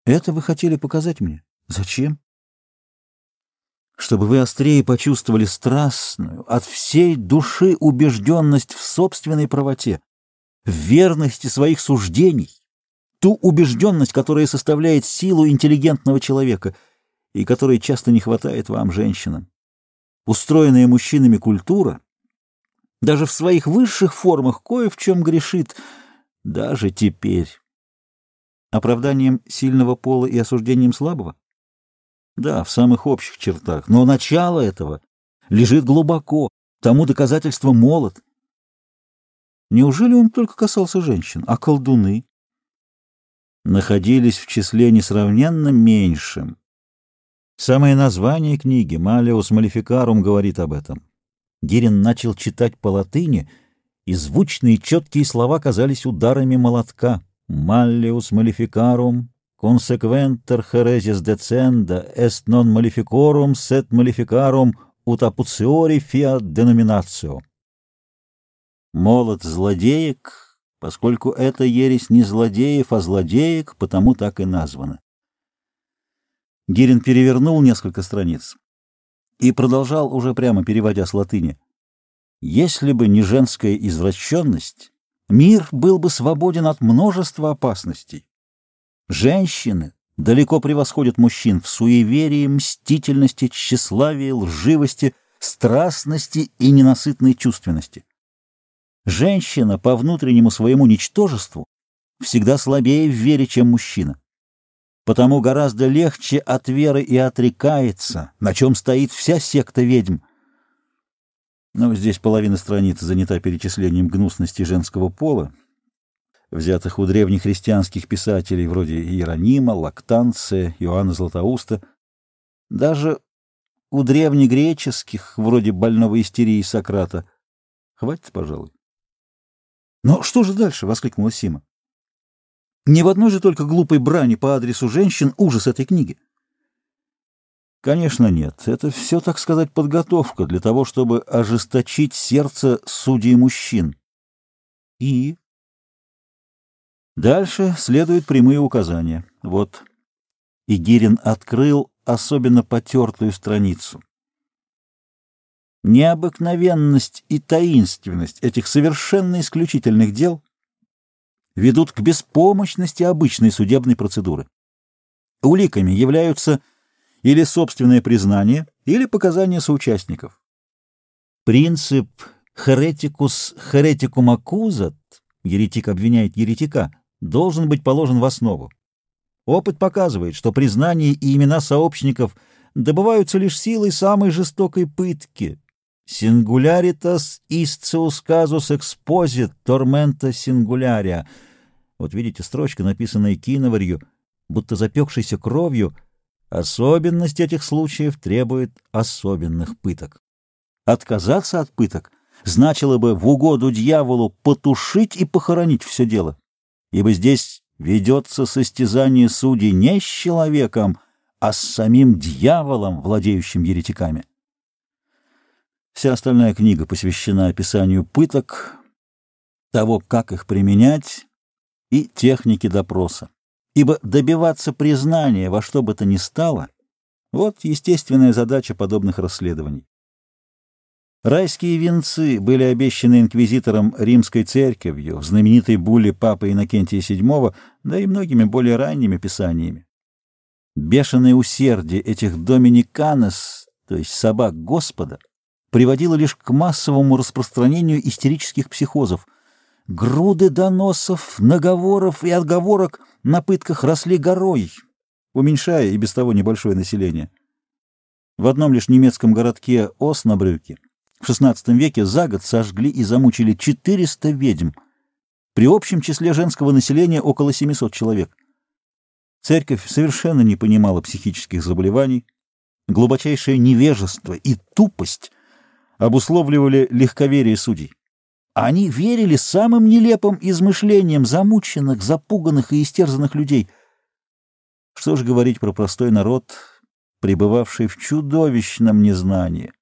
Это вы хотели показать мне? Зачем? Чтобы вы острее почувствовали страстную, от всей души убежденность в собственной правоте, в верности своих суждений, ту убежденность, которая составляет силу интеллигентного человека и которой часто не хватает вам, женщинам. Устроенная мужчинами культура даже в своих высших формах кое в чем грешит, даже теперь. Оправданием сильного пола и осуждением слабого? Да, в самых общих чертах, но начало этого лежит глубоко, тому доказательство молот. Неужели он только касался женщин, а колдуны находились в числе несравненно меньшим? Самое название книги «Malleus Maleficarum» говорит об этом. Гирин начал читать по латыни, и звучные четкие слова казались ударами молотка. «Malleus Maleficarum, consequenter heresis decenda, est non maleficorum, sed maleficarum ut aputiori fiat denominatio». Молот злодеек, поскольку эта ересь не злодеев, а злодеек, потому так и названа. Гирин перевернул несколько страниц и продолжал, уже прямо переводя с латыни. Если бы не женская извращенность, мир был бы свободен от множества опасностей. Женщины далеко превосходят мужчин в суеверии, мстительности, тщеславии, лживости, страстности и ненасытной чувственности. Женщина по внутреннему своему ничтожеству всегда слабее в вере, чем мужчина. Потому гораздо легче от веры и отрекается, на чем стоит вся секта ведьм. Но здесь половина страницы занята перечислением гнусностей женского пола, взятых у древнехристианских писателей вроде Иеронима, Лактанция, Иоанна Златоуста, даже у древнегреческих, вроде больного истерии Сократа. Хватит, пожалуй. «Но что же дальше?» — воскликнула Сима. «Не в одной же только глупой брани по адресу женщин ужас этой книги». Конечно, нет. Это все, так сказать, подготовка для того, чтобы ожесточить сердце судей мужчин. И дальше следуют прямые указания. Вот. И Гирин открыл особенно потертую страницу. Необыкновенность и таинственность этих совершенно исключительных дел ведут к беспомощности обычной судебной процедуры. Уликами являются или собственное признание, или показания соучастников. Принцип «hereticus hereticum accusat» — еретик обвиняет еретика — должен быть положен в основу. Опыт показывает, что признания и имена сообщников добываются лишь силой самой жестокой пытки. «Singularitas isceus casus exposit tormenta singularia». Вот видите, строчка, написанная киноварью, будто запекшейся кровью. Особенность этих случаев требует особенных пыток. Отказаться от пыток значило бы в угоду дьяволу потушить и похоронить все дело, ибо здесь ведется состязание судей не с человеком, а с самим дьяволом, владеющим еретиками. Вся остальная книга посвящена описанию пыток, того, как их применять, и технике допроса. Ибо добиваться признания во что бы то ни стало — вот естественная задача подобных расследований. Райские венцы были обещаны инквизитором Римской церковью в знаменитой булле папы Иннокентия VII, да и многими более ранними писаниями. Бешеное усердие этих доминиканес, то есть собак Господа, приводило лишь к массовому распространению истерических психозов. Груды доносов, наговоров и отговорок на пытках росли горой, уменьшая и без того небольшое население. В одном лишь немецком городке Оснабрюке в XVI веке за год сожгли и замучили 400 ведьм, при общем числе женского населения около 700 человек. Церковь совершенно не понимала психических заболеваний, глубочайшее невежество и тупость обусловливали легковерие судей. Они верили самым нелепым измышлениям замученных, запуганных и истерзанных людей. Что ж говорить про простой народ, пребывавший в чудовищном незнании?